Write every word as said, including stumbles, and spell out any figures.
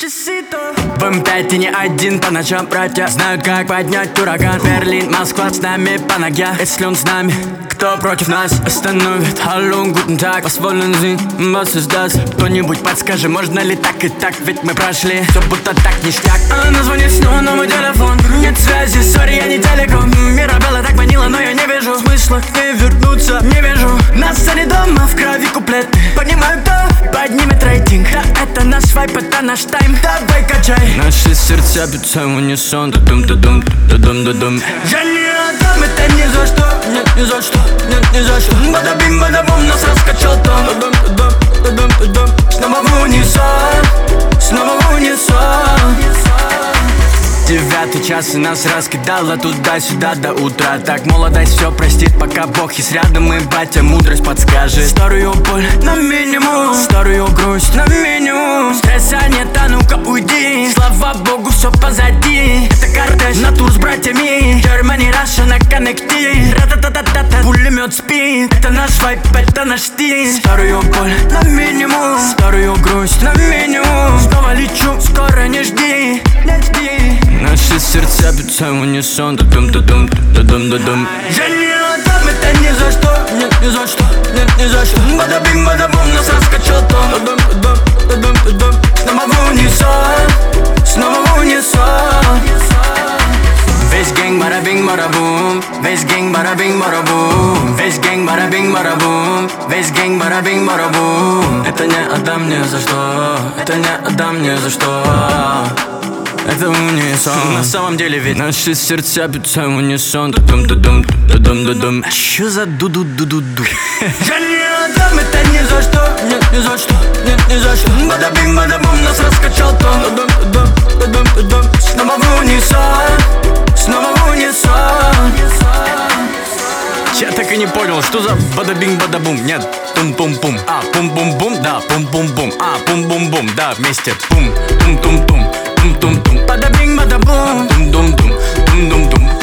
В эм пять и не один по ночам братья знают, как поднять ураган. Берлин, Москва с нами по ноге. Если он с нами, кто против нас остановит? Алло, гутен таг, was wollen Sie, was ist das? Кто-нибудь подскажи, можно ли так и так? Ведь мы прошли, все будто так ништяк. Она звонит снова на мой телефон. Нет связи, сори, я не телеком. Мирабелла так манила, но я не вижу смысла к ней вернуться. Не вижу на сцене дома, в крови куплеты. Понимаю, кто поднимет рейтинг. Да, это наш вайп, это наш тайм. Давай качай. Наши сердца бьются в унисон. Дудум-дудум, дудум-дудум. Я не отдам это ни за что. Нет, ни за что, нет, ни за что. Бадабим, бадабум, нас раскачал тон. Дудум-дудум, дудум-дудум. Снова в унисон, снова в унисон. Девятый час и нас раскидало туда-сюда до утра. Так молодость все простит, пока Бог есть рядом и батя мудрость подскажет. Старую боль на минимум, старую грусть на минимум. Стресса нет, а ну-ка уйди. Слава богу, все позади. Это кортеж на тур с братьями. Germany, Russia на коннекте. Ра-та-та-та-та-та, пулемет спит. Это наш вайп, это наш стиль. Старую боль на минимум, старую грусть на минимум. Снова лечу, скоро не жди, не жди. Наши сердца бьются в унисон. Дудум-дудум, дудум-дудум. Я не отдам это ни за что. Нет, ни за что, нет, ни за что. Бадабим, бадабум, нас раскачал тон. Дудум-дудум, дудум-дудум. Снова в унисон, снова в унисон. Весь гэнг барабинг барабум, весь гэнг барабинг барабум, весь гэнг барабинг барабум, весь гэнг барабинг барабум. Это не отдам ни за что, это не отдам ни за что. Это унисон. На самом деле ведь наши сердца бьются в унисон. Дудум-дудум, дудум-дудум. Чё за ду-ду-ду-ду-ду? Я не отдам это ни за что. Нет, ни за что, нет, ни за что. Бадабим, бадабум, нас раскачал тон. Дудум-дудум, дудум-дудум. Снова в унисон, снова в унисон. Я так и не понял, что за бадабинг-бадабум. Нет, пум-пум-пум. А, пум-пум-пум, да, пум-пум-пум. А, пум-пум-пум, да, вместе. Пум, пум-тум-тум, пум-тум-тум. Бадабинг, бадабум. Дум-дум-дум, дум-дум-дум.